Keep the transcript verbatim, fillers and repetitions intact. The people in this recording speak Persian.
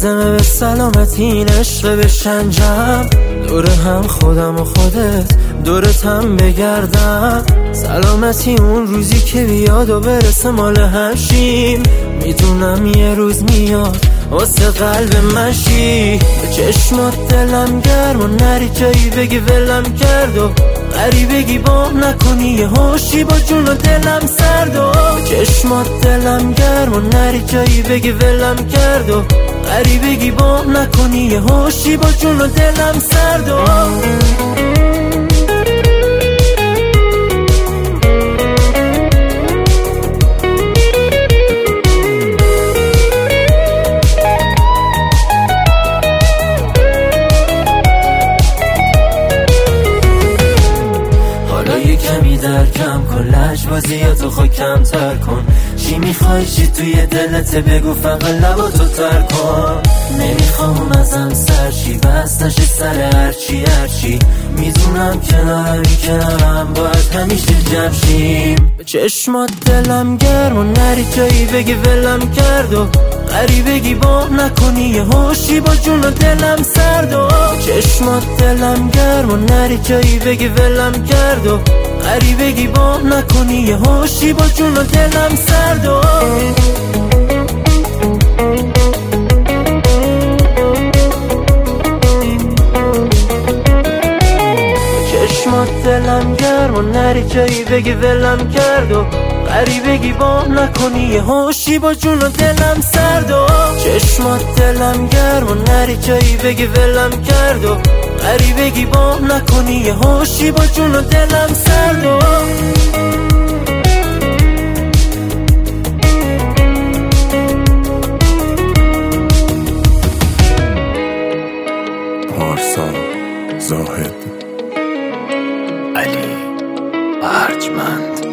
لازمه به سلامتی این عشق بشنجم، دور هم خودم و خودت دورت هم بگردم. سلامتی اون روزی که بیاد و برسه مال همشیم، میدونم یه روز میاد واسه قلب من شی. به چشمات دلم گرم و نری جایی بگی ولم کرد و غری بگی بام نکنی یه هوشی با جون و دلم سرد. و به چشمات دلم گرم و نری جایی بگی ولم کرد و غری بگی بام نکنی یه هوشی با جون و دلم سرد. و کمی درکم کن لجبازیاتو خود کمتر کن. چی میخوای چی توی دلت بگو فقط لباتو تر کن. نمیخوام ازم سرچی بستش سر هرچی هرچی، میدونم کنارمی کنارم باید همیشه جمع شیم. به چشمات دلم گرم و نری جایی بگی ولم کرد و غری بگی بام نکنی یه هوشی با جون و دلم سرد. و چشمات دلم گرم و نری جایی بگی ولم کرد و غری بگی بام نکنی یه هوشی با جون و دلم سرد. و چشمات دلم گرم و نری جایی بگی ولم کرد و غری بگی بام نکنی یه هوشی با جون و دلم سرد. و چشمات دلم گرم و نری جایی بگی ولم کرد و غری بگی بام نکنی یه هوشی با جون و دلم سرد. و پارسا زاهد، علی ارجمند.